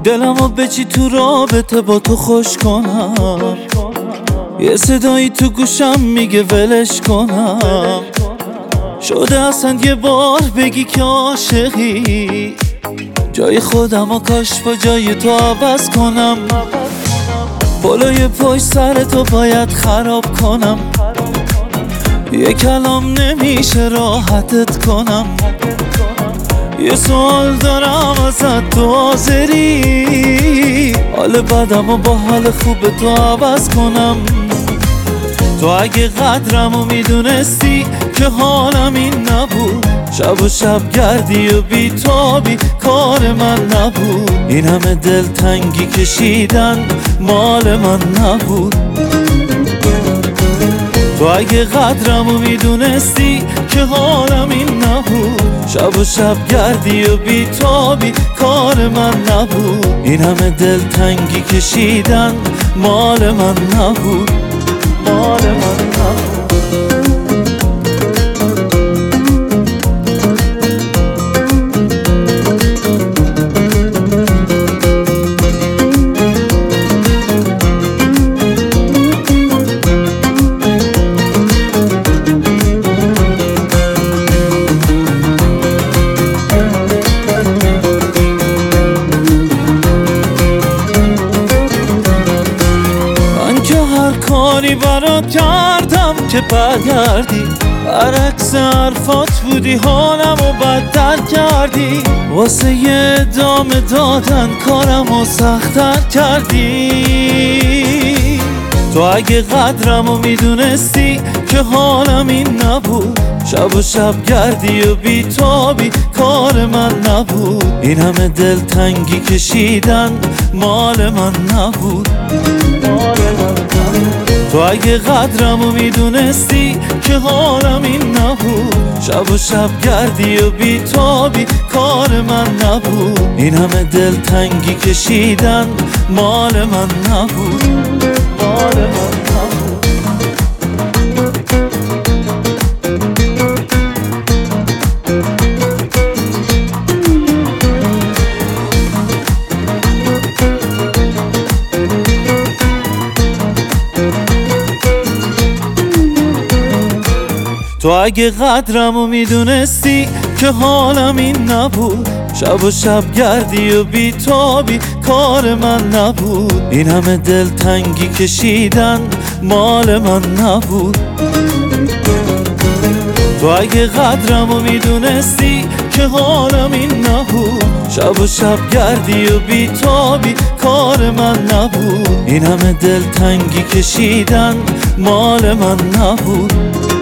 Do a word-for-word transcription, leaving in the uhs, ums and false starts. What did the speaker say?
دلمو بچی تو رابطه با تو خوش کنم، یه صدایی تو گوشم میگه ولش کنم. شده اصلا یه بار بگی که عاشقی، جای خودمو کاش با جای تو عوض کنم. بالای پشت سر تو باید خراب کنم، یه کلام نمیشه راحتت کنم. یه سوال دارم ازت، تو حاضری حال بدم و با حال خوب تو عوض کنم؟ تو اگه قدرمو میدونستی که حالم این نبود، شب و شب گردی و بیتابی کار من نبود. این همه دلتنگی کشیدن مال من نبود. تو اگه قدرمو میدونستی که حالم این نبود، شب و شب گردی و بیتابی کار من نبود. این همه دلتنگی کشیدن مال من نبود، مال من نبود. کاری برات کردم که برگردی، برعکس حرفات بودی حالمو بدتر کردی. واسه یه ادامه دادن کارمو سخت‌تر کردی. تو اگه قدرمو میدونستی که حالم این نبود، شب و شب گردی و بیتابی کار من نبود. این همه دلتنگی کشیدن مال من نبود، مال من نبود. تو اگه قدرمو میدونستی که حالم این نبود، شب و شب گردی و بیتابی کار من نبود. این همه دلتنگی کشیدن مال من نبود، مال من نبود. تو اگه قدرمو میدونستی که حالم این نبود، شب و شب گردی و بیتابی کار من نبود. این همه دلتنگی کشیدن مال من نبود. تو اگه قدرمو میدونستی که حالم این نبود، شب و شب گردی و بیتابی کار من نبود. این همه دلتنگی کشیدن مال من نبود.